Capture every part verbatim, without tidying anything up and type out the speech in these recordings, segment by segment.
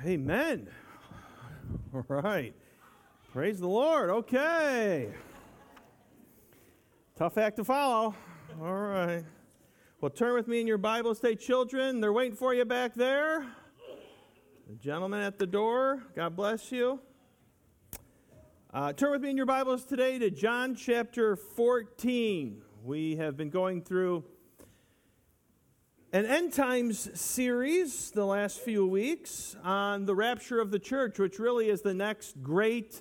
Amen. All right. Praise the Lord. Okay. Tough act to follow. All right. Well, turn with me in your Bibles, say, children. They're waiting for you back there. The gentleman at the door. God bless you. Uh, turn with me in your Bibles today to John chapter fourteen. We have been going through an end times series the last few weeks on the rapture of the church, which really is the next great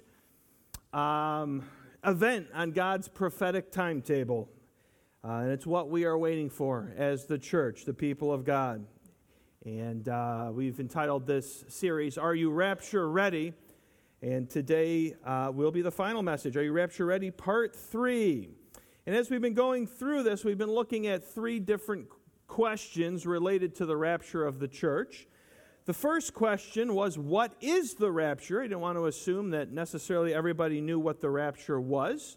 um, event on God's prophetic timetable. Uh, and it's what we are waiting for as the church, the people of God. And uh, we've entitled this series, Are You Rapture Ready? And today uh, will be the final message, Are You Rapture Ready? Part three. And as we've been going through this, we've been looking at three different questions related to the rapture of the church. The first question was, what is the rapture? I didn't want to assume that necessarily everybody knew what the rapture was.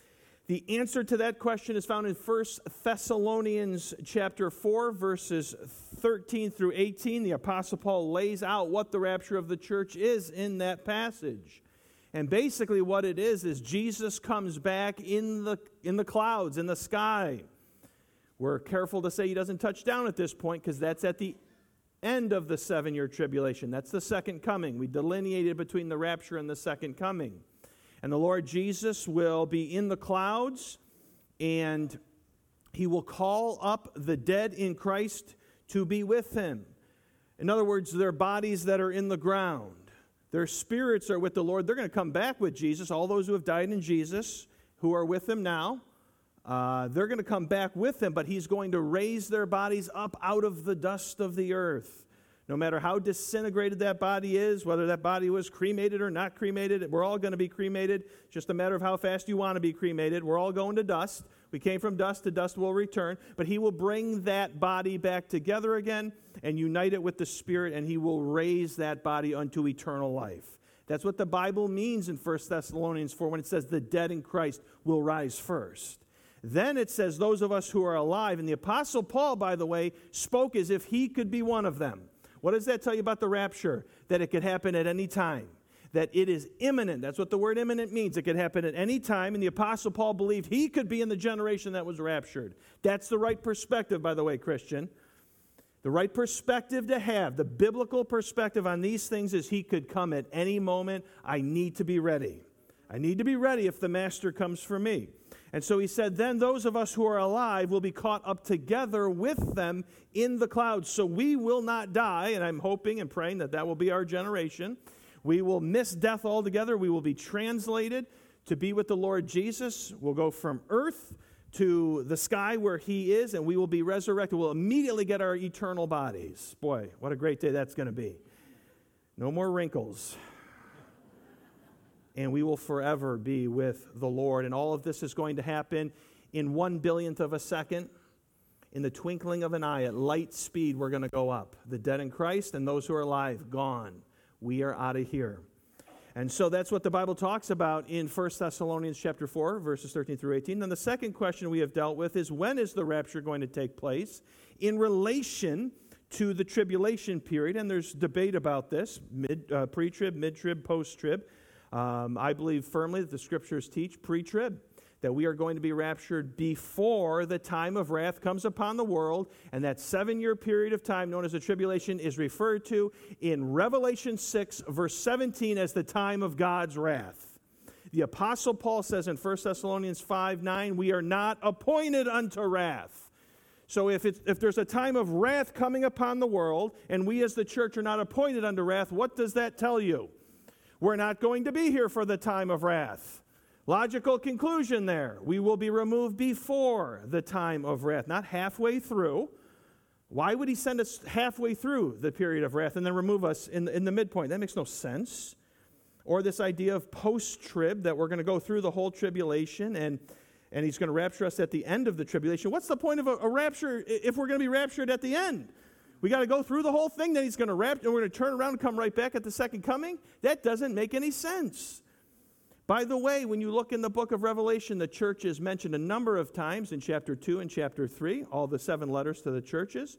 The answer to that question is found in First Thessalonians chapter four, verses thirteen through eighteen. The Apostle Paul lays out what the rapture of the church is in that passage. And basically what it is is Jesus comes back in the in the clouds, in the sky. We're careful to say he doesn't touch down at this point because that's at the end of the seven-year tribulation. That's the second coming. We delineated between the rapture and the second coming. And the Lord Jesus will be in the clouds, and he will call up the dead in Christ to be with him. In other words, their bodies that are in the ground, their spirits are with the Lord. They're going to come back with Jesus. All those who have died in Jesus, who are with him now, Uh, they're going to come back with him, but he's going to raise their bodies up out of the dust of the earth. No matter how disintegrated that body is, whether that body was cremated or not cremated, we're all going to be cremated. It's just a matter of how fast you want to be cremated. We're all going to dust. We came from dust, to dust will return. But he will bring that body back together again and unite it with the Spirit, and he will raise that body unto eternal life. That's what the Bible means in First Thessalonians four when it says the dead in Christ will rise first. Then it says those of us who are alive, and the Apostle Paul, by the way, spoke as if he could be one of them. What does that tell you about the rapture? That it could happen at any time. That it is imminent. That's what the word imminent means. It could happen at any time, and the Apostle Paul believed he could be in the generation that was raptured. That's the right perspective, by the way, Christian. The right perspective to have, the biblical perspective on these things is he could come at any moment. I need to be ready. I need to be ready if the Master comes for me. And so he said, then those of us who are alive will be caught up together with them in the clouds. So we will not die, and I'm hoping and praying that that will be our generation. We will miss death altogether. We will be translated to be with the Lord Jesus. We'll go from earth to the sky where he is, and we will be resurrected. We'll immediately get our eternal bodies. Boy, what a great day that's going to be. No more wrinkles. And we will forever be with the Lord. And all of this is going to happen in one billionth of a second. In the twinkling of an eye, at light speed, we're going to go up. The dead in Christ and those who are alive, gone. We are out of here. And so that's what the Bible talks about in First Thessalonians chapter four, verses thirteen through eighteen. Then the second question we have dealt with is, when is the rapture going to take place in relation to the tribulation period? And there's debate about this, mid, uh, pre-trib, mid-trib, post-trib. Um, I believe firmly that the Scriptures teach pre-trib, that we are going to be raptured before the time of wrath comes upon the world, and that seven-year period of time known as the tribulation is referred to in Revelation six, verse seventeen, as the time of God's wrath. The Apostle Paul says in First Thessalonians five nine, we are not appointed unto wrath. So if, it's, if there's a time of wrath coming upon the world, and we as the church are not appointed unto wrath, what does that tell you? We're not going to be here for the time of wrath. Logical conclusion there. We will be removed before the time of wrath, not halfway through. Why would he send us halfway through the period of wrath and then remove us in the, in the midpoint? That makes no sense. Or this idea of post-trib, that we're going to go through the whole tribulation and, and he's going to rapture us at the end of the tribulation. What's the point of a, a rapture if we're going to be raptured at the end? We got to go through the whole thing, then he's going to wrap, and we're going to turn around and come right back at the second coming? That doesn't make any sense. By the way, when you look in the book of Revelation, the church is mentioned a number of times in chapter two and chapter three, all the seven letters to the churches.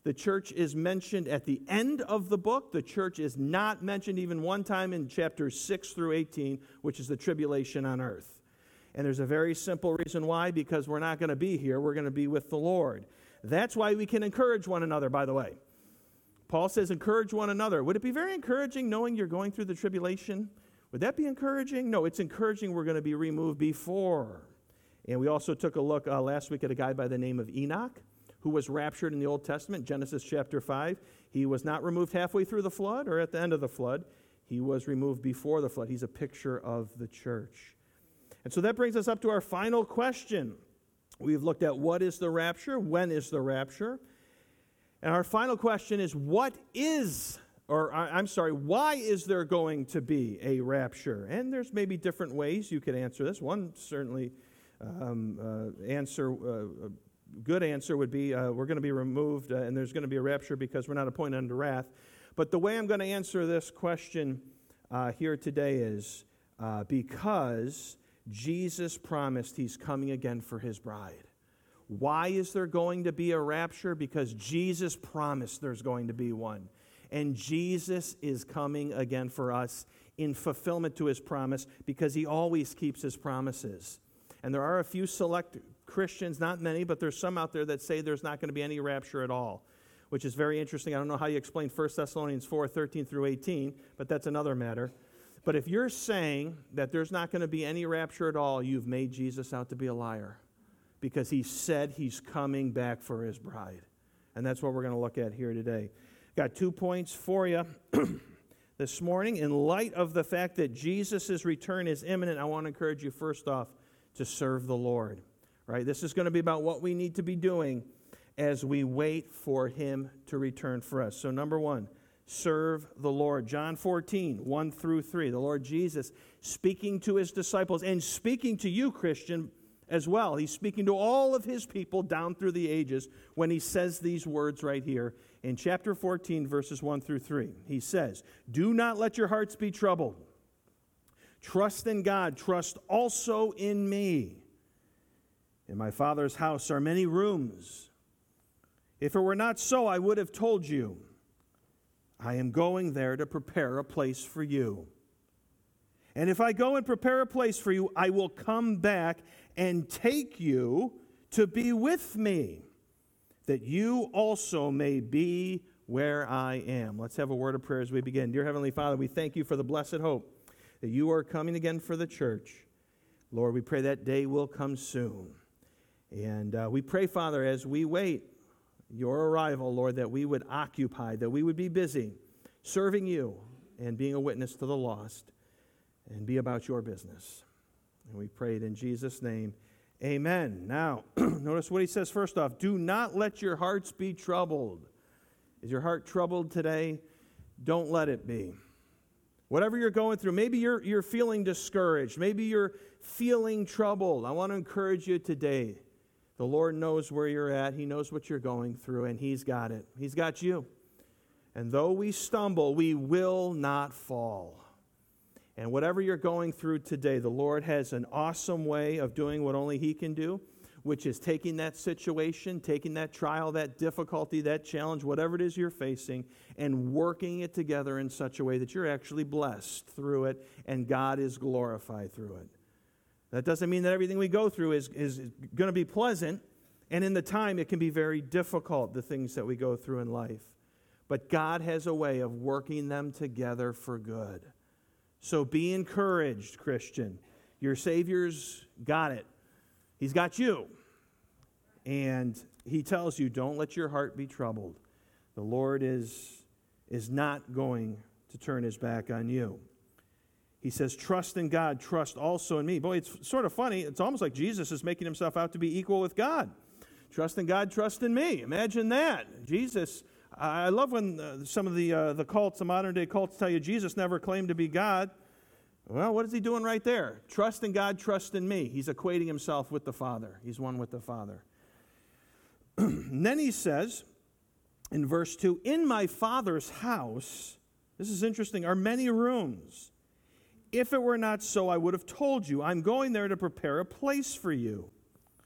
The church is mentioned at the end of the book. The church is not mentioned even one time in chapters six through eighteen, which is the tribulation on earth. And there's a very simple reason why, because we're not going to be here. We're going to be with the Lord. That's why we can encourage one another, by the way. Paul says encourage one another. Would it be very encouraging knowing you're going through the tribulation? Would that be encouraging? No, it's encouraging we're going to be removed before. And we also took a look uh, last week at a guy by the name of Enoch, who was raptured in the Old Testament, Genesis chapter five. He was not removed halfway through the flood or at the end of the flood. He was removed before the flood. He's a picture of the church. And so that brings us up to our final question. We've looked at what is the rapture, when is the rapture. And our final question is, what is, or I'm sorry, why is there going to be a rapture? And there's maybe different ways you could answer this. One certainly um, uh, answer, uh, a good answer would be uh, we're going to be removed uh, and there's going to be a rapture because we're not appointed unto wrath. But the way I'm going to answer this question uh, here today is uh, because Jesus promised he's coming again for his bride. Why is there going to be a rapture? Because Jesus promised there's going to be one. And Jesus is coming again for us in fulfillment to his promise because he always keeps his promises. And there are a few select Christians, not many, but there's some out there that say there's not going to be any rapture at all, which is very interesting. I don't know how you explain First Thessalonians four, thirteen through eighteen, but that's another matter. But if you're saying that there's not going to be any rapture at all, you've made Jesus out to be a liar because he said he's coming back for his bride. And that's what we're going to look at here today. Got two points for you this morning. In light of the fact that Jesus' return is imminent, I want to encourage you first off to serve the Lord. Right? This is going to be about what we need to be doing as we wait for him to return for us. So number one, serve the Lord. John fourteen, one through three. The Lord Jesus speaking to his disciples and speaking to you, Christian, as well. He's speaking to all of his people down through the ages when he says these words right here in chapter fourteen, verses one through three. He says, "Do not let your hearts be troubled. Trust in God. Trust also in me. In my Father's house are many rooms. If it were not so, I would have told you. I am going there to prepare a place for you. And if I go and prepare a place for you, I will come back and take you to be with me, that you also may be where I am." Let's have a word of prayer as we begin. Dear Heavenly Father, we thank you for the blessed hope that you are coming again for the church. Lord, we pray that day will come soon. And uh, we pray, Father, as we wait your arrival, Lord, that we would occupy, that we would be busy serving you and being a witness to the lost and be about your business. And we pray it in Jesus' name. Amen. Now, notice what he says first off. Do not let your hearts be troubled. Is your heart troubled today? Don't let it be. Whatever you're going through, maybe you're, you're feeling discouraged. Maybe you're feeling troubled. I want to encourage you today. The Lord knows where you're at. He knows what you're going through, and he's got it. He's got you. And though we stumble, we will not fall. And whatever you're going through today, the Lord has an awesome way of doing what only he can do, which is taking that situation, taking that trial, that difficulty, that challenge, whatever it is you're facing, and working it together in such a way that you're actually blessed through it, and God is glorified through it. That doesn't mean that everything we go through is, is going to be pleasant, and in the time it can be very difficult, the things that we go through in life. But God has a way of working them together for good. So be encouraged, Christian. Your Savior's got it. He's got you. And he tells you, don't let your heart be troubled. The Lord is, is not going to turn his back on you. He says, trust in God, trust also in me. Boy, it's sort of funny. It's almost like Jesus is making himself out to be equal with God. Trust in God, trust in me. Imagine that. Jesus, I love when uh, some of the uh, the cults, the modern-day cults, tell you Jesus never claimed to be God. Well, what is he doing right there? Trust in God, trust in me. He's equating himself with the Father. He's one with the Father. And then he says, in verse two, in my Father's house, this is interesting, are many rooms. If it were not so, I would have told you. I'm going there to prepare a place for you.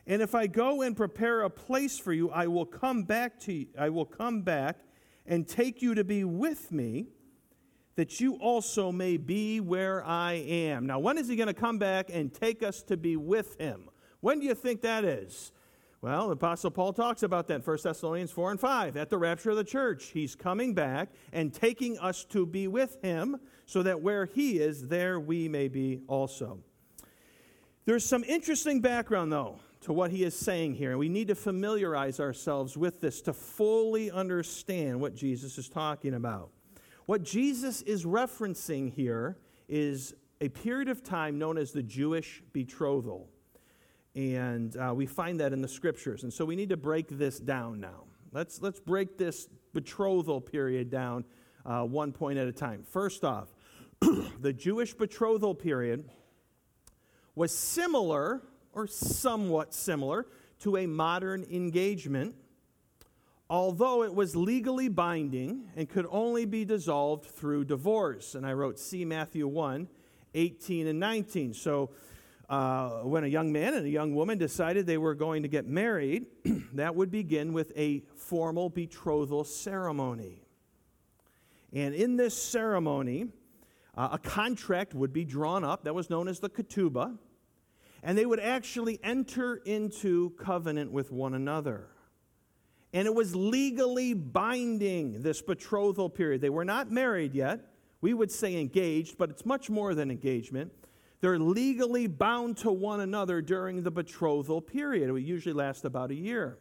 And if I go and prepare a place for you, I will come back to you, I will come back and take you to be with me, that you also may be where I am. Now, when is he going to come back and take us to be with him? When do you think that is? Well, the Apostle Paul talks about that in First Thessalonians four and five. At the rapture of the church, he's coming back and taking us to be with him, so that where he is, there we may be also. There's some interesting background, though, to what he is saying here, and we need to familiarize ourselves with this to fully understand what Jesus is talking about. What Jesus is referencing here is a period of time known as the Jewish betrothal. And uh, we find that in the Scriptures. And so we need to break this down now. Let's, let's break this betrothal period down uh, one point at a time. First off, the Jewish betrothal period was similar, or somewhat similar, to a modern engagement, although it was legally binding and could only be dissolved through divorce. And I wrote, see Matthew one, eighteen and nineteen. So uh, when a young man and a young woman decided they were going to get married, that would begin with a formal betrothal ceremony. And in this ceremony, uh, a contract would be drawn up that was known as the ketubah, and they would actually enter into covenant with one another. And it was legally binding, this betrothal period. They were not married yet. We would say engaged, but it's much more than engagement. They're legally bound to one another during the betrothal period. It would usually last about a year.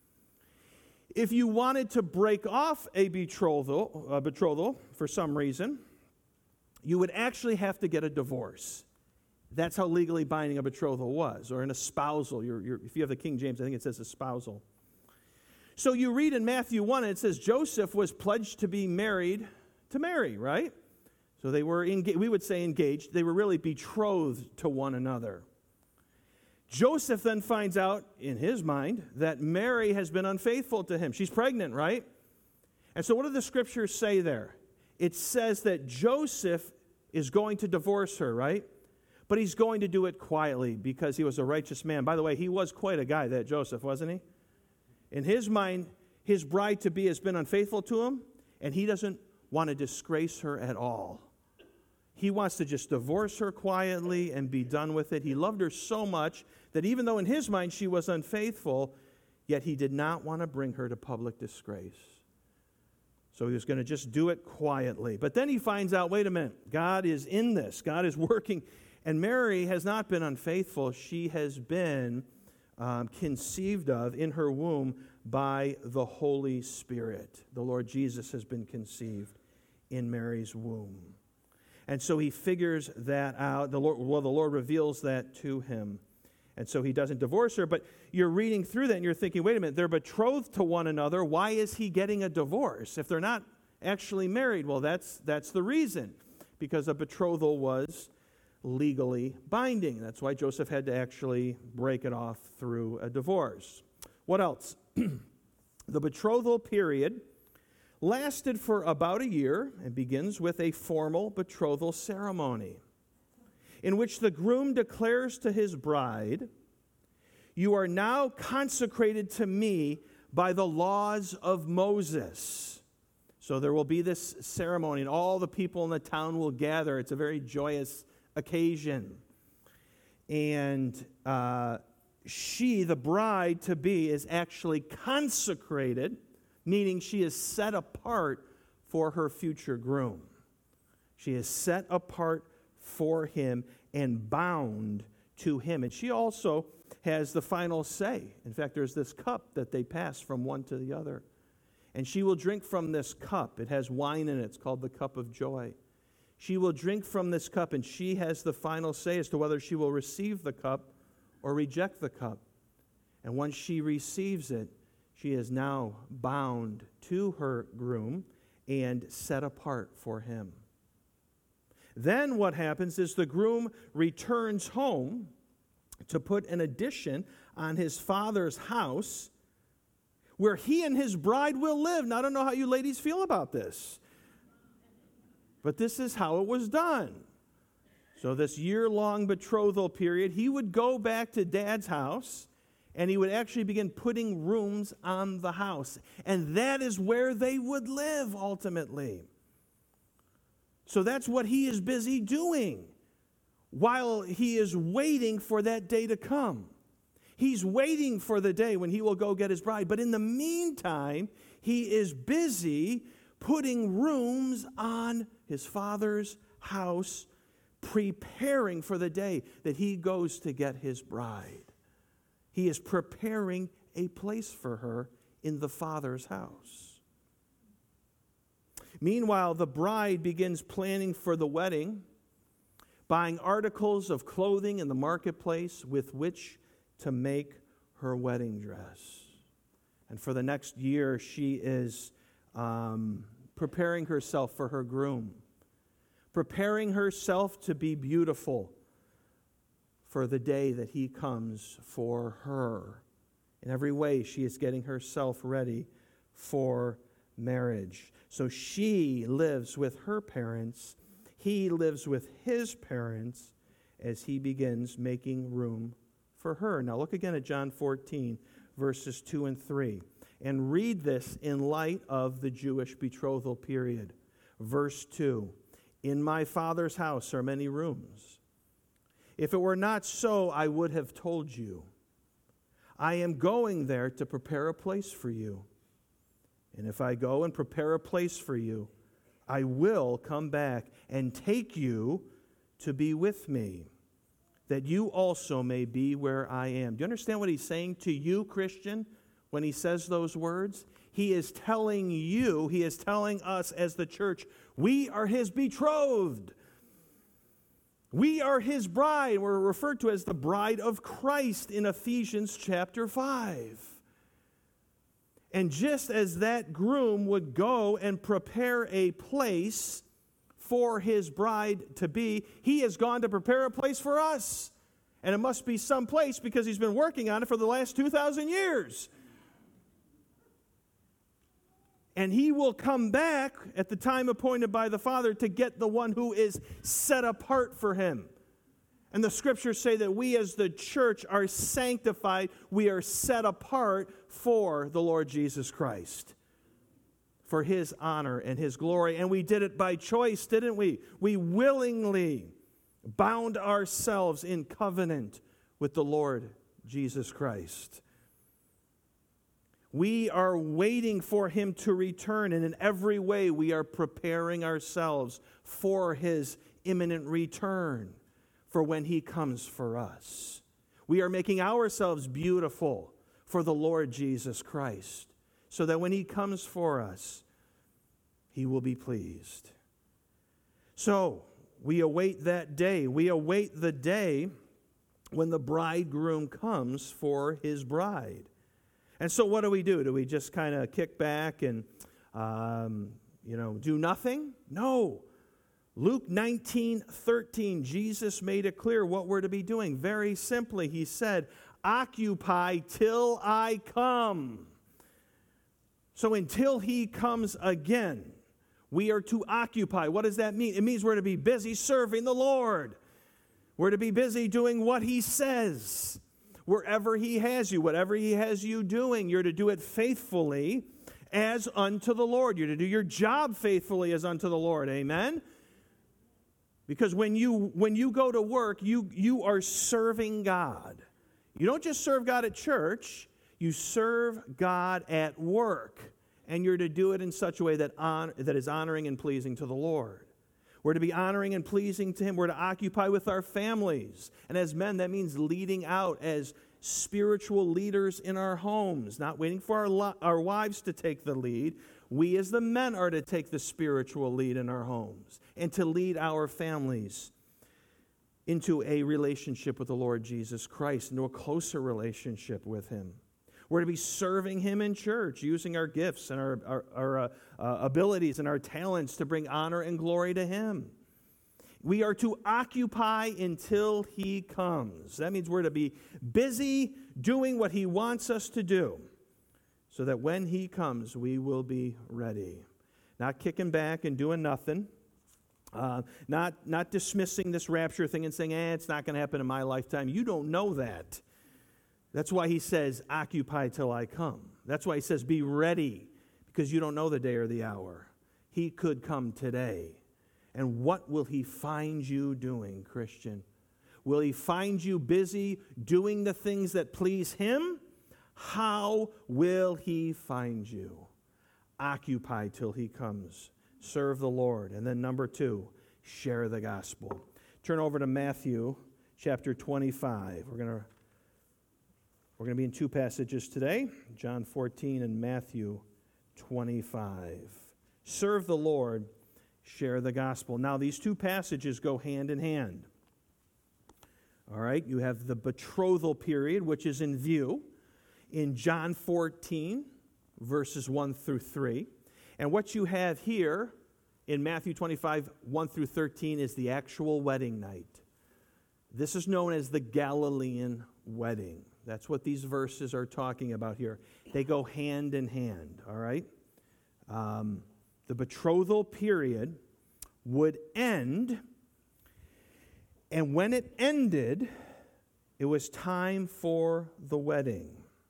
If you wanted to break off a betrothal, a betrothal for some reason, you would actually have to get a divorce. That's how legally binding a betrothal was, or an espousal. You're, you're, if you have the King James, I think it says espousal. So you read in Matthew one, and it says Joseph was pledged to be married to Mary, right? So they were, engaged, we would say engaged. They were really betrothed to one another. Joseph then finds out, in his mind, that Mary has been unfaithful to him. She's pregnant, right? And so what do the Scriptures say there? It says that Joseph is going to divorce her, right? But he's going to do it quietly because he was a righteous man. By the way, he was quite a guy, that Joseph, wasn't he? In his mind, his bride-to-be has been unfaithful to him, and he doesn't want to disgrace her at all. He wants to just divorce her quietly and be done with it. He loved her so much that even though in his mind she was unfaithful, yet he did not want to bring her to public disgrace. So he was going to just do it quietly. But then he finds out, wait a minute, God is in this. God is working. And Mary has not been unfaithful. She has been um, conceived of in her womb by the Holy Spirit. The Lord Jesus has been conceived in Mary's womb. And so he figures that out. The Lord, well, the Lord reveals that to him. And so he doesn't divorce her. But you're reading through that and you're thinking, wait a minute, they're betrothed to one another. Why is he getting a divorce if they're not actually married? Well, that's that's the reason. Because a betrothal was legally binding. That's why Joseph had to actually break it off through a divorce. What else? The betrothal period lasted for about a year and begins with a formal betrothal ceremony in which the groom declares to his bride, "You are now consecrated to me by the laws of Moses." So there will be this ceremony, and all the people in the town will gather. It's a very joyous occasion. And uh, she, the bride-to-be, is actually consecrated, meaning she is set apart for her future groom. She is set apart for him and bound to him. And she also has the final say. In fact, there's this cup that they pass from one to the other. And she will drink from this cup. It has wine in it. It's called the cup of joy. She will drink from this cup, and she has the final say as to whether she will receive the cup or reject the cup. And once she receives it, she is now bound to her groom and set apart for him. Then what happens is the groom returns home to put an addition on his father's house where he and his bride will live. Now, I don't know how you ladies feel about this, but this is how it was done. So this year-long betrothal period, he would go back to Dad's house, And he would actually begin putting rooms on the house. And that is where they would live ultimately. So that's what he is busy doing while he is waiting for that day to come. He's waiting for the day when he will go get his bride. But in the meantime, he is busy putting rooms on his Father's house, preparing for the day that he goes to get his bride. He is preparing a place for her in the Father's house. Meanwhile, the bride begins planning for the wedding, buying articles of clothing in the marketplace with which to make her wedding dress. And for the next year, she is um, preparing herself for her groom, preparing herself to be beautiful for the day that he comes for her. In every way, she is getting herself ready for marriage. So she lives with her parents. He lives with his parents as he begins making room for her. Now look again at John fourteen, verses two and three, and read this in light of the Jewish betrothal period. Verse two, "In my Father's house are many rooms. If it were not so, I would have told you. I am going there to prepare a place for you. And if I go and prepare a place for you, I will come back and take you to be with me, that you also may be where I am." Do you understand what he's saying to you, Christian, when he says those words? He is telling you, he is telling us as the church, we are his betrothed. We are his bride. We're referred to as the bride of Christ in Ephesians chapter five. And just as that groom would go and prepare a place for his bride to be, he has gone to prepare a place for us. And it must be some place because he's been working on it for the last two thousand years. And he will come back at the time appointed by the Father to get the one who is set apart for him. And the scriptures say that we as the church are sanctified. We are set apart for the Lord Jesus Christ, for his honor and his glory. And we did it by choice, didn't we? We willingly bound ourselves in covenant with the Lord Jesus Christ. We are waiting for him to return, and in every way we are preparing ourselves for his imminent return, for when he comes for us. We are making ourselves beautiful for the Lord Jesus Christ, so that when he comes for us, he will be pleased. So, we await that day. We await the day when the bridegroom comes for his bride. And so what do we do? Do we just kind of kick back and, um, you know, do nothing? No. Luke nineteen thirteen, Jesus made it clear what we're to be doing. Very simply, he said, "Occupy till I come." So until he comes again, we are to occupy. What does that mean? It means we're to be busy serving the Lord. We're to be busy doing what he says. Wherever he has you, whatever he has you doing, you're to do it faithfully as unto the Lord. You're to do your job faithfully as unto the Lord. Amen? Because when you when you go to work, you, you are serving God. You don't just serve God at church, you serve God at work. And you're to do it in such a way that, on, that is honoring and pleasing to the Lord. We're to be honoring and pleasing to him. We're to occupy with our families. And as men, that means leading out as spiritual leaders in our homes, not waiting for our, lo- our wives to take the lead. We as the men are to take the spiritual lead in our homes and to lead our families into a relationship with the Lord Jesus Christ, into a closer relationship with him. We're to be serving him in church, using our gifts and our, our, our uh, uh, abilities and our talents to bring honor and glory to him. We are to occupy until he comes. That means we're to be busy doing what he wants us to do, so that when he comes, we will be ready. Not kicking back and doing nothing. Uh, not, not dismissing this rapture thing and saying, eh, it's not going to happen in my lifetime. You don't know that. That's why he says, occupy till I come. That's why he says, be ready, because you don't know the day or the hour. He could come today. And what will he find you doing, Christian? Will he find you busy doing the things that please him? How will he find you? Occupy till he comes. Serve the Lord. And then number two, share the gospel. Turn over to Matthew chapter twenty-five. We're going to we're going to be in two passages today, John fourteen and Matthew twenty-five. Serve the Lord, share the gospel. Now, these two passages go hand in hand. All right, you have the betrothal period, which is in view in John fourteen, verses one through three. And what you have here in Matthew twenty-five, one through thirteen, is the actual wedding night. This is known as the Galilean wedding. That's what these verses are talking about here. They go hand in hand, all right? Um, the betrothal period would end, and when it ended, it was time for the wedding.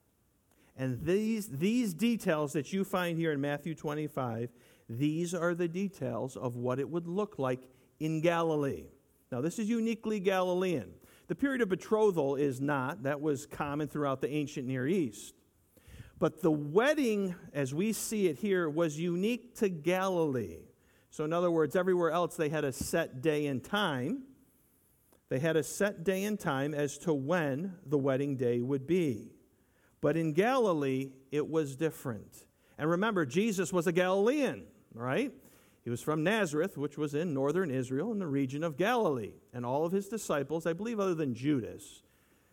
And these, these details that you find here in Matthew twenty-five, these are the details of what it would look like in Galilee. Now, this is uniquely Galilean. The period of betrothal is not. That was common throughout the ancient Near East. But the wedding, as we see it here, was unique to Galilee. So in other words, everywhere else they had a set day and time. They had a set day and time as to when the wedding day would be. But in Galilee, it was different. And remember, Jesus was a Galilean, right? He was from Nazareth, which was in northern Israel in the region of Galilee. And all of his disciples, I believe other than Judas,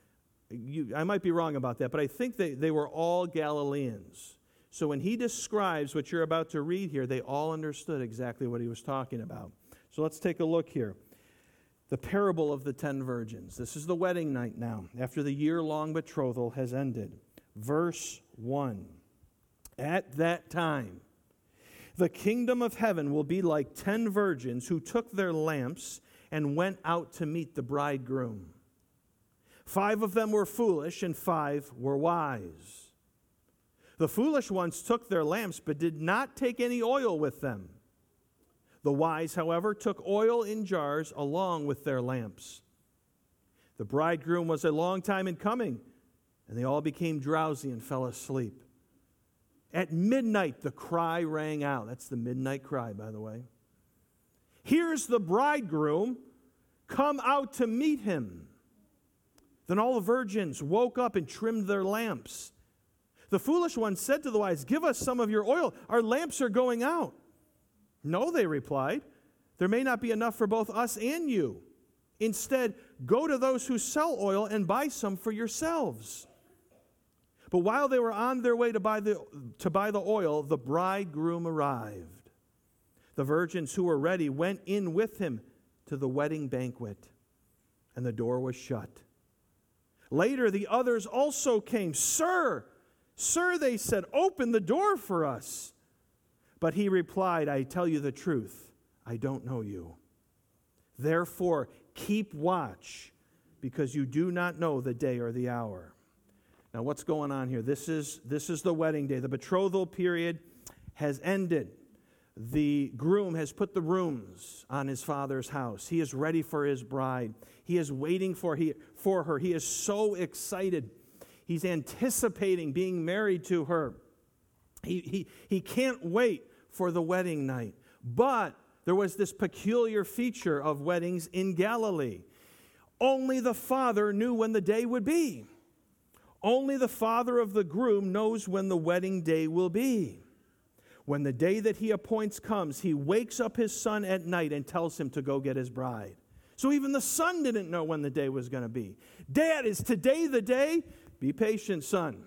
you, I might be wrong about that, but I think they, they were all Galileans. So when he describes what you're about to read here, they all understood exactly what he was talking about. So let's take a look here. The parable of the ten virgins. This is the wedding night now, after the year-long betrothal has ended. Verse one. At that time, the kingdom of heaven will be like ten virgins who took their lamps and went out to meet the bridegroom. Five of them were foolish and five were wise. The foolish ones took their lamps but did not take any oil with them. The wise, however, took oil in jars along with their lamps. The bridegroom was a long time in coming, and they all became drowsy and fell asleep. At midnight, the cry rang out. That's the midnight cry, by the way. Here's the bridegroom. Come out to meet him. Then all the virgins woke up and trimmed their lamps. The foolish ones said to the wise, give us some of your oil. Our lamps are going out. No, they replied. There may not be enough for both us and you. Instead, go to those who sell oil and buy some for yourselves. But while they were on their way to buy the, to buy the oil, the bridegroom arrived. The virgins who were ready went in with him to the wedding banquet, and the door was shut. Later, the others also came. Sir, sir, they said, open the door for us. But he replied, I tell you the truth, I don't know you. Therefore, keep watch, because you do not know the day or the hour. Now, what's going on here? This is, this is the wedding day. The betrothal period has ended. The groom has put the rooms on his father's house. He is ready for his bride. He is waiting for, he, for her. He is so excited. He's anticipating being married to her. He, he, he can't wait for the wedding night. But there was this peculiar feature of weddings in Galilee. Only the father knew when the day would be. Only the father of the groom knows when the wedding day will be. When the day that he appoints comes, he wakes up his son at night and tells him to go get his bride. So even the son didn't know when the day was going to be. Dad, is today the day? Be patient, son.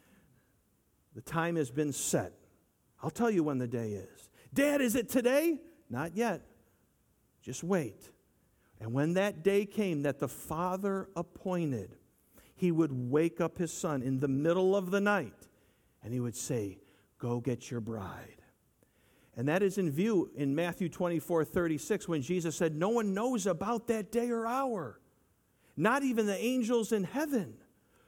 The time has been set. I'll tell you when the day is. Dad, is it today? Not yet. Just wait. And when that day came that the father appointed, he would wake up his son in the middle of the night, and he would say, go get your bride. And that is in view in Matthew twenty-four thirty-six, when Jesus said, no one knows about that day or hour, not even the angels in heaven,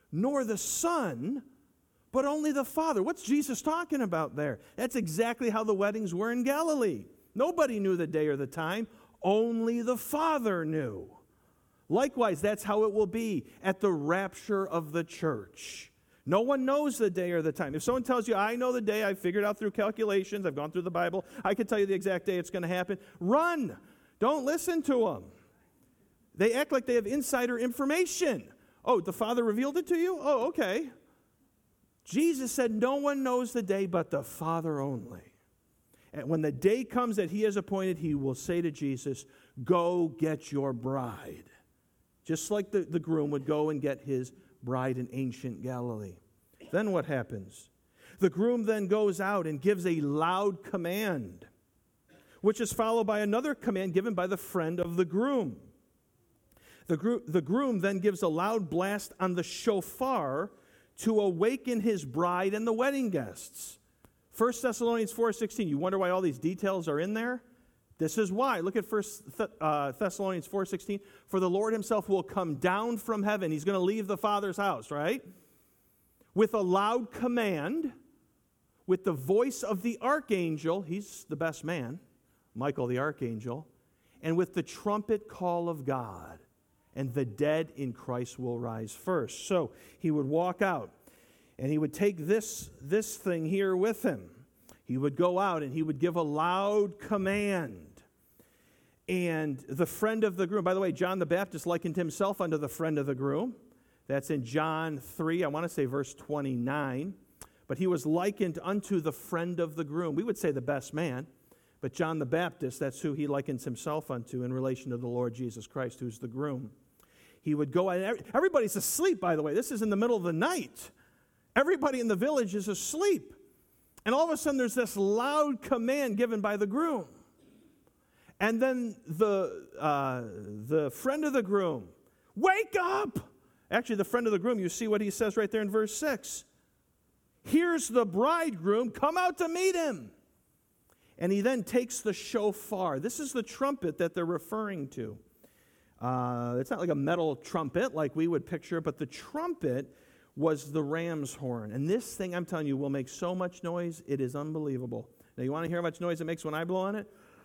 nor the Son, but only the Father. What's Jesus talking about there? That's exactly how the weddings were in Galilee. Nobody knew the day or the time. Only the Father knew. Likewise, that's how it will be at the rapture of the church. No one knows the day or the time. If someone tells you, I know the day, I've figured out through calculations, I've gone through the Bible, I can tell you the exact day it's going to happen, run. Don't listen to them. They act like they have insider information. Oh, the Father revealed it to you? Oh, okay. Jesus said, no one knows the day but the Father only. And when the day comes that he has appointed, he will say to Jesus, go get your bride. Just like the, the groom would go and get his bride in ancient Galilee. Then what happens? The groom then goes out and gives a loud command, which is followed by another command given by the friend of the groom. The, gro- the groom then gives a loud blast on the shofar to awaken his bride and the wedding guests. First Thessalonians four sixteen. You wonder why all these details are in there? This is why. Look at First Thessalonians four sixteen. For the Lord himself will come down from heaven. He's going to leave the Father's house, right? With a loud command, with the voice of the archangel. He's the best man, Michael the archangel. And with the trumpet call of God. And the dead in Christ will rise first. So he would walk out. And he would take this, this thing here with him. He would go out and he would give a loud command. And the friend of the groom, by the way, John the Baptist likened himself unto the friend of the groom. That's in John three, I want to say verse twenty-nine. But he was likened unto the friend of the groom. We would say the best man. But John the Baptist, that's who he likens himself unto in relation to the Lord Jesus Christ, who's the groom. He would go out. Everybody's asleep, by the way. This is in the middle of the night. Everybody in the village is asleep. And all of a sudden there's this loud command given by the groom. And then the, uh, the friend of the groom, wake up! Actually, the friend of the groom, you see what he says right there in verse six. Here's the bridegroom, come out to meet him. And he then takes the shofar. This is the trumpet that they're referring to. Uh, it's not like a metal trumpet like we would picture, but the trumpet was the ram's horn. And this thing, I'm telling you, will make so much noise, it is unbelievable. Now, you want to hear how much noise it makes when I blow on it?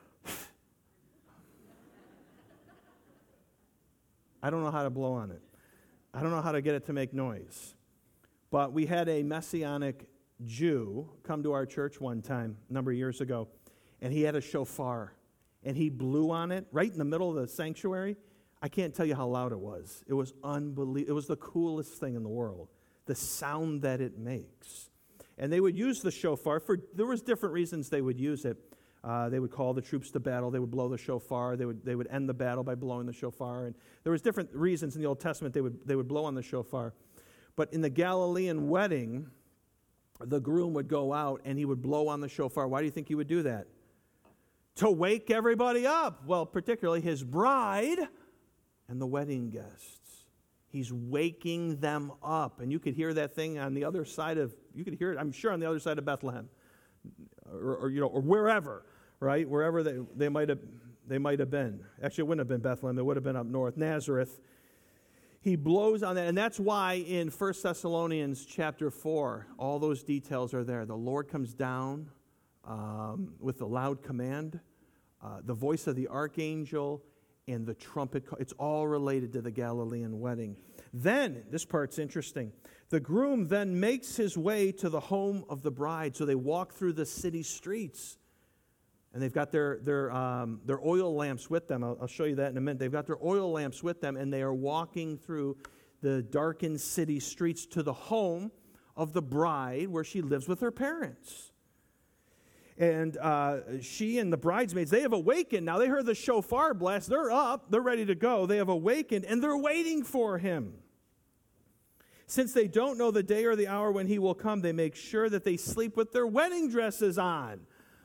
I don't know how to blow on it. I don't know how to get it to make noise. But we had a Messianic Jew come to our church one time, a number of years ago, and he had a shofar, and he blew on it right in the middle of the sanctuary. I can't tell you how loud it was. It was unbelievable. It was the coolest thing in the world, the sound that it makes. And they would use the shofar for, there was different reasons they would use it. Uh, they would call the troops to battle. They would blow the shofar. They would they would end the battle by blowing the shofar. And there was different reasons in the Old Testament they would they would blow on the shofar. But in the Galilean wedding, the groom would go out and he would blow on the shofar. Why do you think he would do that? To wake everybody up. Well, particularly his bride and the wedding guests. He's waking them up. And you could hear that thing on the other side of, you could hear it, I'm sure, on the other side of Bethlehem. Or, or you know, or wherever, right? Wherever they, they might have they might have been. Actually, it wouldn't have been Bethlehem. It would have been up north, Nazareth. He blows on that. And that's why in First Thessalonians chapter four, all those details are there. The Lord comes down um, with a loud command, uh, the voice of the archangel, and the trumpet. It's all related to the Galilean wedding. Then, this part's interesting. The groom then makes his way to the home of the bride. So they walk through the city streets. And they've got their, their, um, their oil lamps with them. I'll, I'll show you that in a minute. They've got their oil lamps with them, and they are walking through the darkened city streets to the home of the bride where she lives with her parents. And uh, she and the bridesmaids, they have awakened. Now, they heard the shofar blast. They're up. They're ready to go. They have awakened, and they're waiting for him. Since they don't know the day or the hour when he will come, they make sure that they sleep with their wedding dresses on.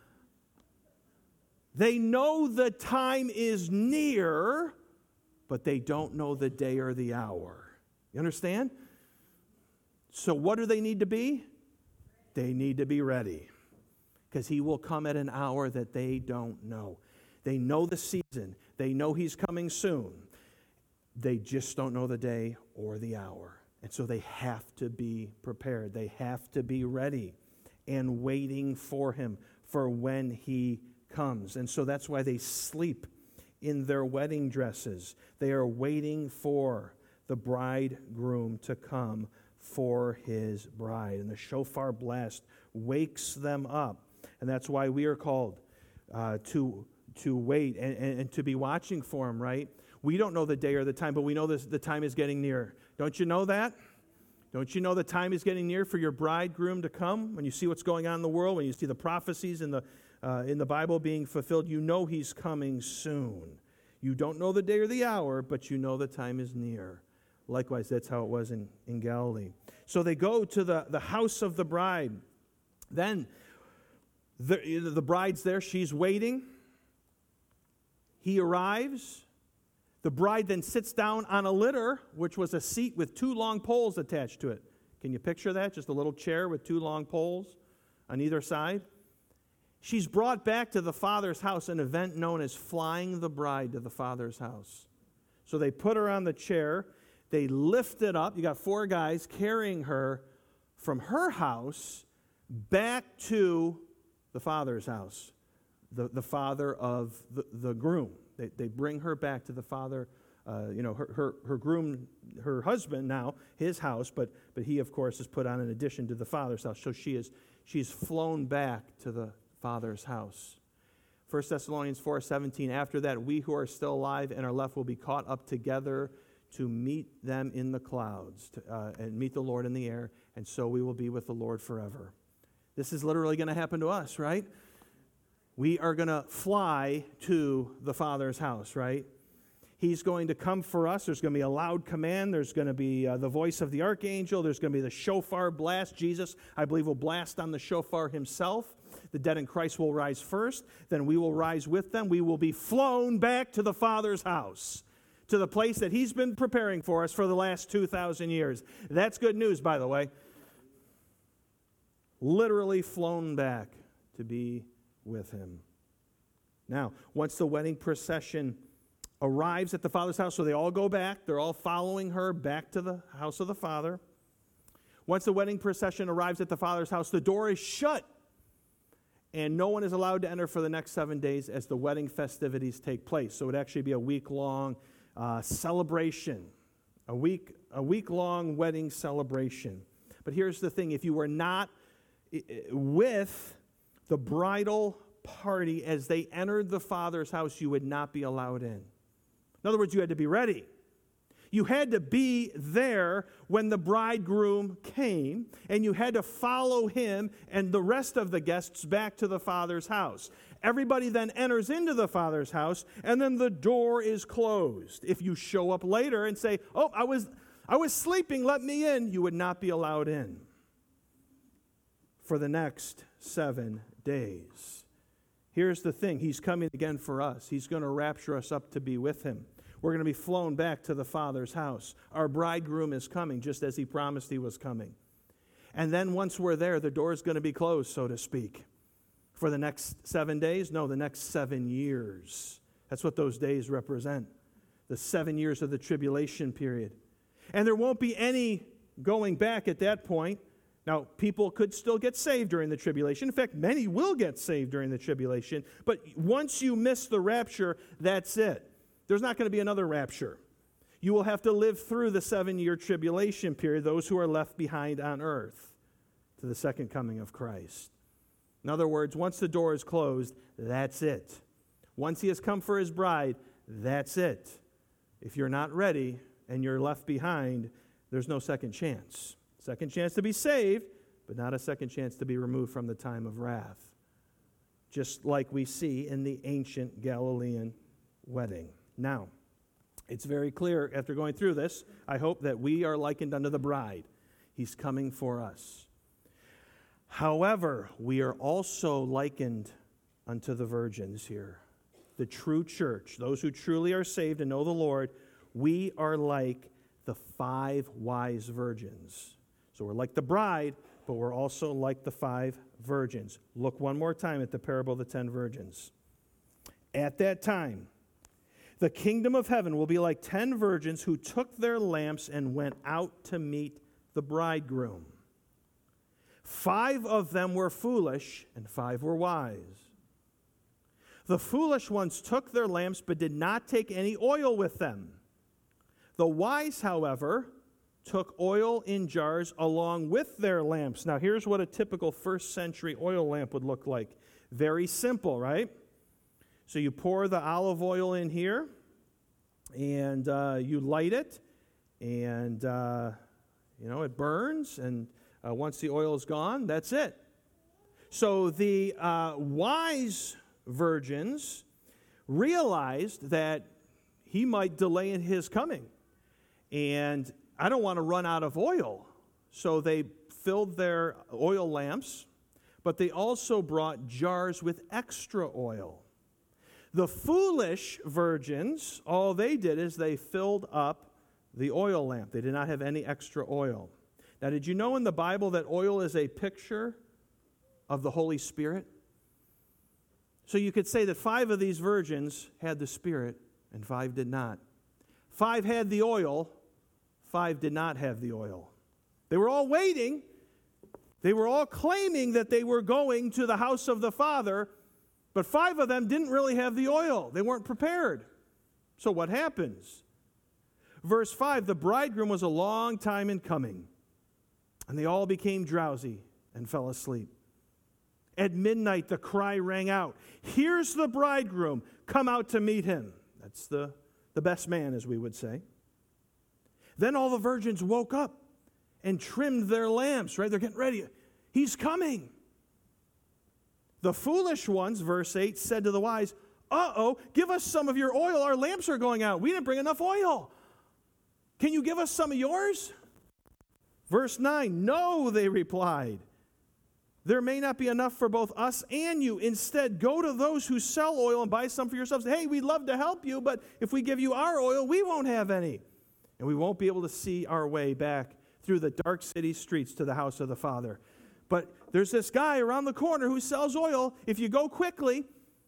They know the time is near, but they don't know the day or the hour. You understand? So what do they need to be? They need to be ready. Because he will come at an hour that they don't know. They know the season. They know he's coming soon. They just don't know the day or the hour. And so they have to be prepared. They have to be ready and waiting for him for when he comes. And so that's why they sleep in their wedding dresses. They are waiting for the bridegroom to come for his bride. And the shofar blast wakes them up. And that's why we are called uh, to, to wait and, and, and to be watching for him, right? We don't know the day or the time, but we know this, the time is getting near. Don't you know that? Don't you know the time is getting near for your bridegroom to come? When you see what's going on in the world, when you see the prophecies in the, uh, in the Bible being fulfilled, you know he's coming soon. You don't know the day or the hour, but you know the time is near. Likewise, that's how it was in, in Galilee. So they go to the, the house of the bride. Then the, the bride's there. She's waiting. He arrives. The bride then sits down on a litter, which was a seat with two long poles attached to it. Can you picture that? Just a little chair with two long poles on either side. She's brought back to the father's house, an event known as flying the bride to the father's house. So they put her on the chair. They lift it up. You got four guys carrying her from her house back to the father's house, the, the father of the, the groom. They, they bring her back to the father, uh, you know, her, her, her groom, her husband now, his house, but, but he, of course, is put on in addition to the father's house. So she is she's flown back to the father's house. First Thessalonians four seventeen, after that, we who are still alive and are left will be caught up together to meet them in the clouds to, uh, and meet the Lord in the air, and so we will be with the Lord forever. This is literally going to happen to us, right? We are going to fly to the Father's house, right? He's going to come for us. There's going to be a loud command. There's going to be uh, the voice of the archangel. There's going to be the shofar blast. Jesus, I believe, will blast on the shofar himself. The dead in Christ will rise first. Then we will rise with them. We will be flown back to the Father's house, to the place that he's been preparing for us for the last two thousand years. That's good news, by the way. Literally flown back to be with him. Now, once the wedding procession arrives at the Father's house, so they all go back, they're all following her back to the house of the Father. Once the wedding procession arrives at the Father's house, the door is shut, and no one is allowed to enter for the next seven days as the wedding festivities take place. So it would actually be a week-long uh, celebration, a week, a week-long wedding celebration. But here's the thing, if you were not with the bridal party as they entered the Father's house, you would not be allowed in. In other words, you had to be ready. You had to be there when the bridegroom came, and you had to follow him and the rest of the guests back to the Father's house. Everybody then enters into the Father's house, and then the door is closed. If you show up later and say, oh, I was, I was sleeping, let me in, you would not be allowed in for the next seven days. Here's the thing. He's coming again for us. He's going to rapture us up to be with him. We're going to be flown back to the Father's house. Our bridegroom is coming, just as he promised he was coming. And then once we're there, the door is going to be closed, so to speak. For the next seven days? No, the next seven years. That's what those days represent. The seven years of the tribulation period. And there won't be any going back at that point. Now, people could still get saved during the tribulation. In fact, many will get saved during the tribulation. But once you miss the rapture, that's it. There's not going to be another rapture. You will have to live through the seven-year tribulation period, those who are left behind on earth, to the second coming of Christ. In other words, once the door is closed, that's it. Once he has come for his bride, that's it. If you're not ready and you're left behind, there's no second chance. Second chance to be saved, but not a second chance to be removed from the time of wrath. Just like we see in the ancient Galilean wedding. Now, it's very clear after going through this, I hope that we are likened unto the bride. He's coming for us. However, we are also likened unto the virgins here. The true church, those who truly are saved and know the Lord, we are like the five wise virgins. So we're like the bride, but we're also like the five virgins. Look one more time at the parable of the ten virgins. At that time, The kingdom of heaven will be like ten virgins who took their lamps and went out to meet the bridegroom. Five of them were foolish, and five were wise. The foolish ones took their lamps, but did not take any oil with them. The wise, however, took oil in jars along with their lamps. Now, here's what a typical first century oil lamp would look like. Very simple, right? So you pour the olive oil in here, and uh, you light it, and, uh, you know, it burns, and uh, once the oil is gone, that's it. So the uh, wise virgins realized that he might delay in his coming, and I don't want to run out of oil. So they filled their oil lamps, but they also brought jars with extra oil. The foolish virgins, all they did is they filled up the oil lamp. They did not have any extra oil. Now, did you know in the Bible that oil is a picture of the Holy Spirit? So you could say that five of these virgins had the Spirit and five did not. Five had the oil, five did not have the oil. They were all waiting. They were all claiming that they were going to the house of the Father, but five of them didn't really have the oil. They weren't prepared. So what happens? Verse five, the bridegroom was a long time in coming, and they all became drowsy and fell asleep. At midnight, the cry rang out, "Here's the bridegroom, come out to meet him." That's the, the best man, as we would say. Then all the virgins woke up and trimmed their lamps, right? They're getting ready. He's coming. The foolish ones, verse eight, said to the wise, "Uh-oh, give us some of your oil. Our lamps are going out. We didn't bring enough oil. Can you give us some of yours?" Verse nine, "No," they replied. "There may not be enough for both us and you. Instead, go to those who sell oil and buy some for yourselves. Hey, we'd love to help you, but if we give you our oil, we won't have any. And we won't be able to see our way back through the dark city streets to the house of the Father. But there's this guy around the corner who sells oil. If you go quickly,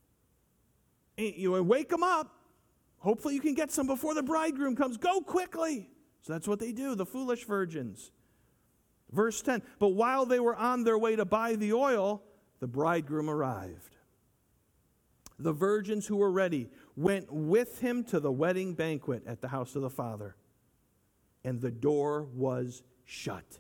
and you wake him up, hopefully you can get some before the bridegroom comes. Go quickly." So that's what they do, the foolish virgins. Verse ten, "But while they were on their way to buy the oil, the bridegroom arrived. The virgins who were ready went with him to the wedding banquet at the house of the Father, and the door was shut."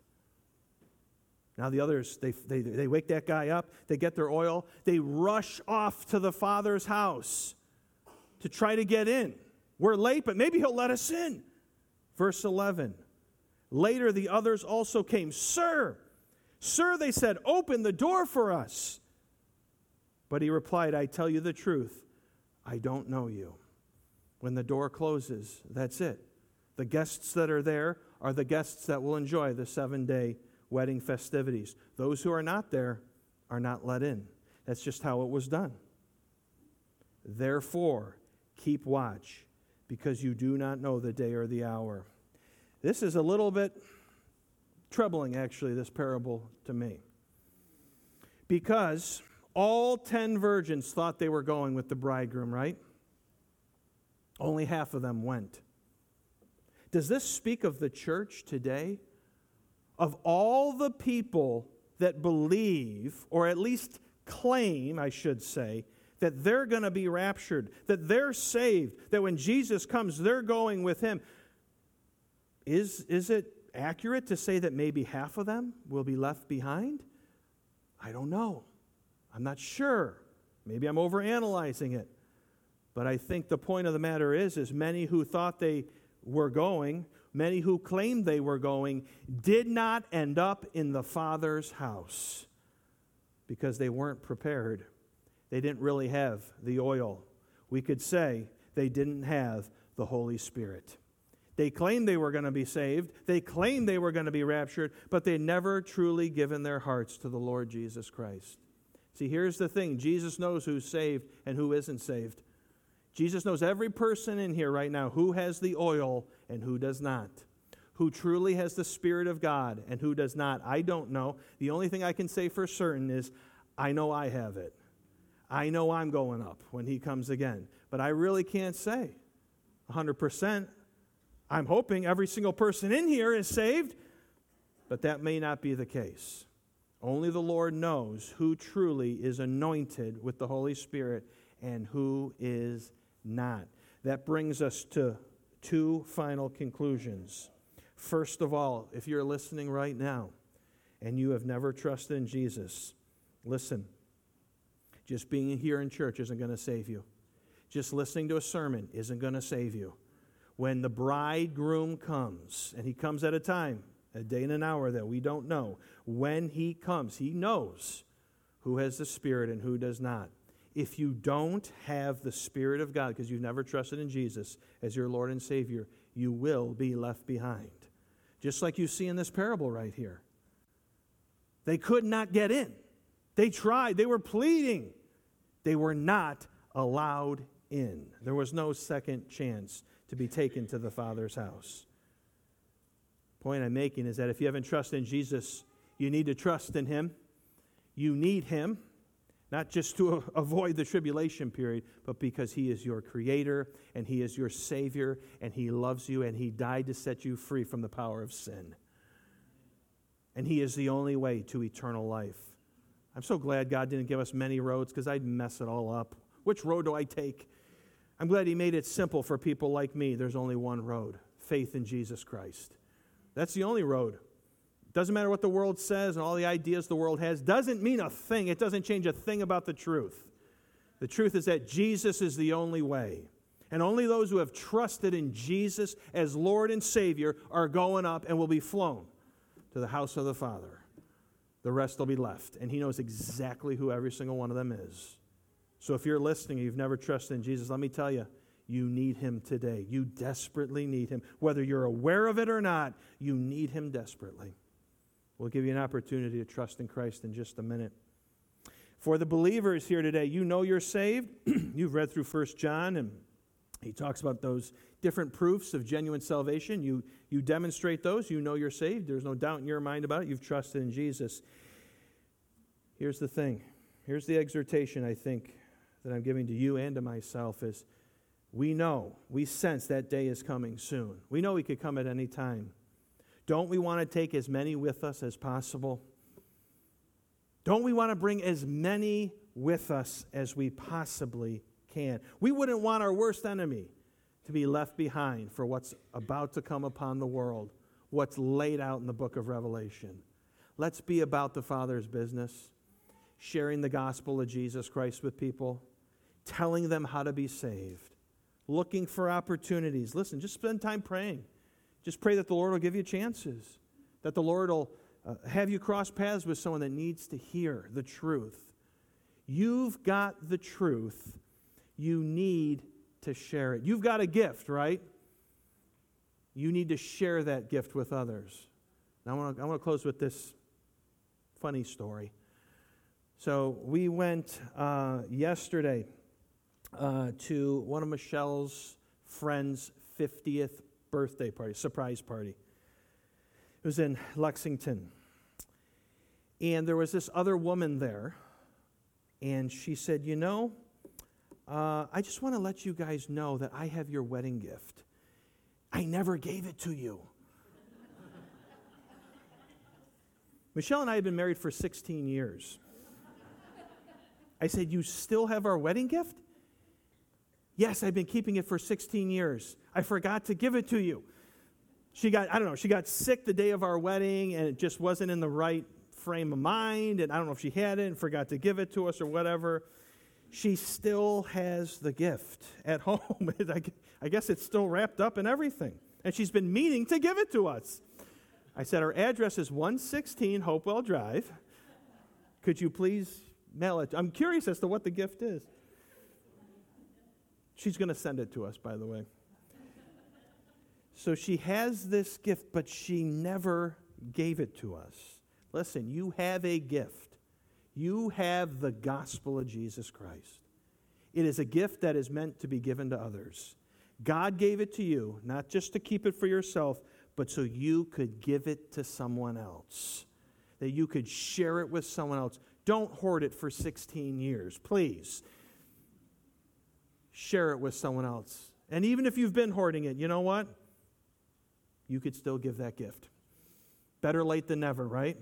Now the others, they, they, they wake that guy up, they get their oil, they rush off to the Father's house to try to get in. We're late, but maybe he'll let us in. Verse eleven, later the others also came. "Sir, sir," they said, "open the door for us." But he replied, "I tell you the truth, I don't know you." When the door closes, that's it. The guests that are there are the guests that will enjoy the seven-day wedding festivities. Those who are not there are not let in. That's just how it was done. "Therefore, keep watch, because you do not know the day or the hour." This is a little bit troubling, actually, this parable to me. Because all ten virgins thought they were going with the bridegroom, right? Only half of them went. Does this speak of the church today? Of all the people that believe, or at least claim, I should say, that they're going to be raptured, that they're saved, that when Jesus comes, they're going with him, is, is it accurate to say that maybe half of them will be left behind? I don't know. I'm not sure. Maybe I'm overanalyzing it. But I think the point of the matter is, is many who thought they were going, many who claimed they were going, did not end up in the Father's house because they weren't prepared. They didn't really have the oil. We could say they didn't have the Holy Spirit. They claimed they were going to be saved. They claimed they were going to be raptured, but they never truly given their hearts to the Lord Jesus Christ. See, here's the thing. Jesus knows who's saved and who isn't saved. Jesus knows every person in here right now who has the oil and who does not, who truly has the Spirit of God and who does not. I don't know. The only thing I can say for certain is I know I have it. I know I'm going up when he comes again, but I really can't say. one hundred percent. I'm hoping every single person in here is saved, but that may not be the case. Only the Lord knows who truly is anointed with the Holy Spirit and who is not. That brings us to two final conclusions. First of all, if you're listening right now and you have never trusted in Jesus, listen, just being here in church isn't going to save you. Just listening to a sermon isn't going to save you. When the bridegroom comes, and he comes at a time, a day and an hour that we don't know, when he comes, he knows who has the Spirit and who does not. If you don't have the Spirit of God, because you've never trusted in Jesus as your Lord and Savior, you will be left behind. Just like you see in this parable right here. They could not get in. They tried. They were pleading. They were not allowed in. There was no second chance to be taken to the Father's house. The point I'm making is that if you haven't trusted in Jesus, you need to trust in Him. You need Him, not just to avoid the tribulation period, but because He is your Creator, and He is your Savior, and He loves you, and He died to set you free from the power of sin. And He is the only way to eternal life. I'm so glad God didn't give us many roads, because I'd mess it all up. Which road do I take? I'm glad He made it simple for people like me. There's only one road, faith in Jesus Christ. That's the only road. Doesn't matter what the world says and all the ideas the world has. Doesn't mean a thing. It doesn't change a thing about the truth. The truth is that Jesus is the only way. And only those who have trusted in Jesus as Lord and Savior are going up and will be flown to the house of the Father. The rest will be left. And He knows exactly who every single one of them is. So if you're listening and you've never trusted in Jesus, let me tell you, you need Him today. You desperately need Him. Whether you're aware of it or not, you need Him desperately. We'll give you an opportunity to trust in Christ in just a minute. For the believers here today, you know you're saved. You've read through First John, and he talks about those different proofs of genuine salvation. You, you demonstrate those. You know you're saved. There's no doubt in your mind about it. You've trusted in Jesus. Here's the thing. Here's the exhortation, I think, that I'm giving to you and to myself is we know, we sense that day is coming soon. We know He could come at any time. Don't we want to take as many with us as possible? Don't we want to bring as many with us as we possibly can? We wouldn't want our worst enemy to be left behind for what's about to come upon the world, what's laid out in the book of Revelation. Let's be about the Father's business, sharing the gospel of Jesus Christ with people, telling them how to be saved, looking for opportunities. Listen, just spend time praying. Just pray that the Lord will give you chances, that the Lord will uh, have you cross paths with someone that needs to hear the truth. You've got the truth. You need to share it. You've got a gift, right? You need to share that gift with others. Now, I want to I want to close with this funny story. So we went uh, yesterday uh, to one of Michelle's friends' fiftieth birthday party, surprise party. It was in Lexington. And there was this other woman there, and she said, you know, uh, I just want to let you guys know that I have your wedding gift. I never gave it to you. Michelle and I have been married for sixteen years. I said, you still have our wedding gift? Yes, I've been keeping it for sixteen years. I forgot to give it to you. She got, I don't know, she got sick the day of our wedding, and it just wasn't in the right frame of mind, and I don't know if she had it and forgot to give it to us or whatever. She still has the gift at home. I guess it's still wrapped up in everything. And she's been meaning to give it to us. I said, our address is one sixteen Hopewell Drive. Could you please mail it? I'm curious as to what the gift is. She's going to send it to us, by the way. So she has this gift, but she never gave it to us. Listen, you have a gift. You have the gospel of Jesus Christ. It is a gift that is meant to be given to others. God gave it to you, not just to keep it for yourself, but so you could give it to someone else, that you could share it with someone else. Don't hoard it for sixteen years, please. Share it with someone else And even if you've been hoarding it, you know what? You could still give that gift. Better late than never, right?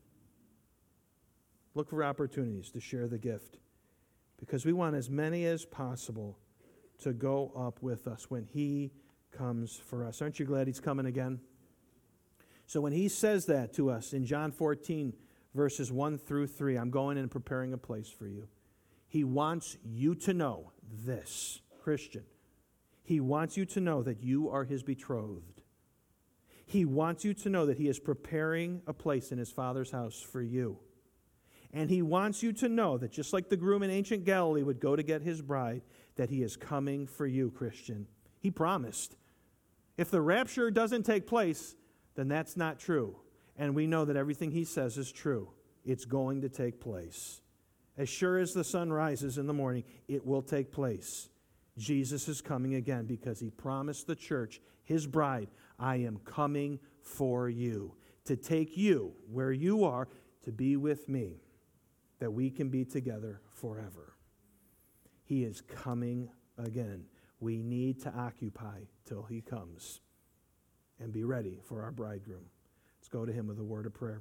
Look for opportunities to share the gift, because we want as many as possible to go up with us when He comes for us. Aren't you glad He's coming again? So when He says that to us in John fourteen, verses one through three, I'm going and preparing a place for you. He wants you to know this, Christian. He wants you to know that you are His betrothed. He wants you to know that He is preparing a place in His Father's house for you. And He wants you to know that just like the groom in ancient Galilee would go to get his bride, that He is coming for you, Christian. He promised. If the rapture doesn't take place, then that's not true. And we know that everything He says is true. It's going to take place. As sure as the sun rises in the morning, it will take place. Jesus is coming again because He promised the church, His bride, I am coming for you, to take you where you are, to be with me, that we can be together forever. He is coming again. We need to occupy till He comes and be ready for our bridegroom. Let's go to Him with a word of prayer.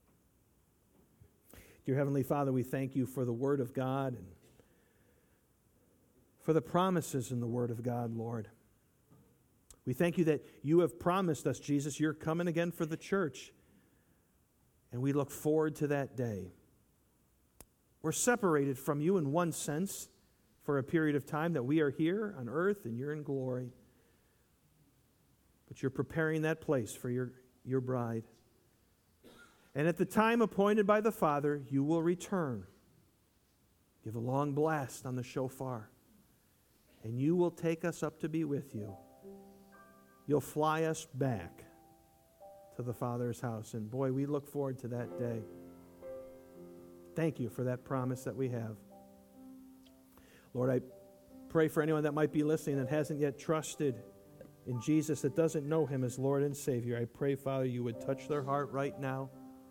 Dear Heavenly Father, we thank You for the Word of God and for the promises in the Word of God, Lord. We thank You that You have promised us, Jesus, You're coming again for the church. And we look forward to that day. We're separated from You in one sense for a period of time, that we are here on earth and You're in glory. But You're preparing that place for Your, your bride. And at the time appointed by the Father, You will return. Give a long blast on the shofar. And You will take us up to be with You. You'll fly us back to the Father's house. And boy, we look forward to that day. Thank You for that promise that we have. Lord, I pray for anyone that might be listening that hasn't yet trusted in Jesus, that doesn't know Him as Lord and Savior. I pray, Father, You would touch their heart right now.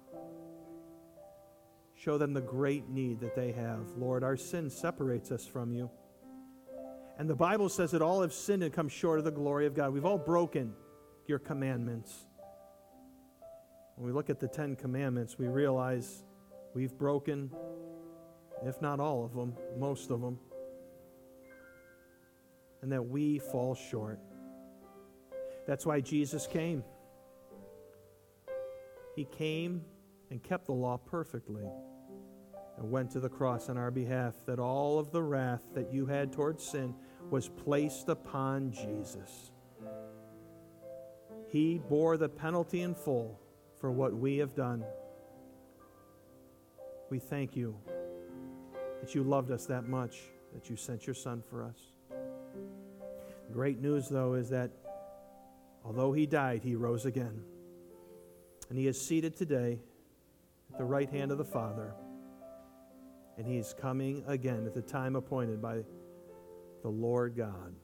Show them the great need that they have. Lord, our sin separates us from You. And the Bible says that all have sinned and come short of the glory of God. We've all broken Your commandments. When we look at the Ten Commandments, we realize we've broken, if not all of them, most of them, and that we fall short. That's why Jesus came. He came and kept the law perfectly and went to the cross on our behalf, that all of the wrath that You had towards sin was placed upon Jesus. He bore the penalty in full for what we have done. We thank You that You loved us that much, that You sent Your Son for us. Great news, though, is that although He died, He rose again. And He is seated today at the right hand of the Father. And He is coming again at the time appointed by the Lord God.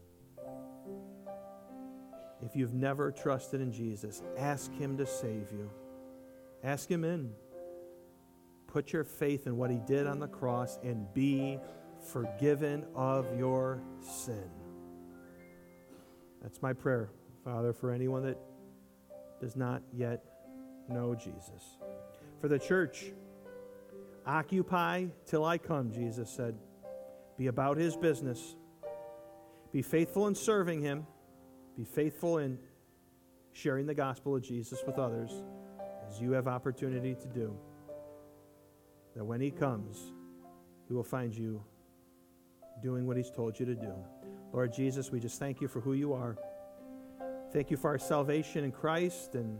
If you've never trusted in Jesus, ask Him to save you. Ask Him in. Put your faith in what He did on the cross and be forgiven of your sin. That's my prayer, Father, for anyone that does not yet know Jesus. For the church, occupy till I come, Jesus said. Be about His business. Be faithful in serving Him. Be faithful in sharing the gospel of Jesus with others as you have opportunity to do. That when He comes, He will find you doing what He's told you to do. Lord Jesus, we just thank You for who You are. Thank You for our salvation in Christ, and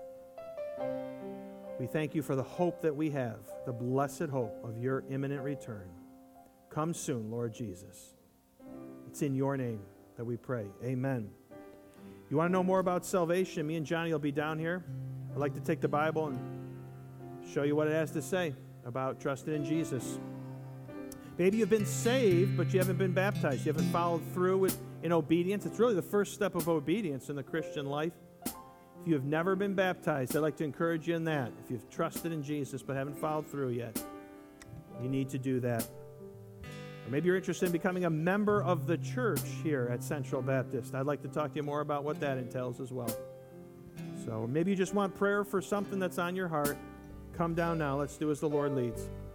we thank You for the hope that we have, the blessed hope of Your imminent return. Come soon, Lord Jesus. It's in Your name that we pray. Amen. You want to know more about salvation? Me and Johnny will be down here. I'd like to take the Bible and show you what it has to say about trusting in Jesus. Maybe you've been saved, but you haven't been baptized. You haven't followed through with, in obedience. It's really the first step of obedience in the Christian life. If you have never been baptized, I'd like to encourage you in that. If you've trusted in Jesus but haven't followed through yet, you need to do that. Maybe you're interested in becoming a member of the church here at Central Baptist. I'd like to talk to you more about what that entails as well. So maybe you just want prayer for something that's on your heart. Come down now. Let's do as the Lord leads.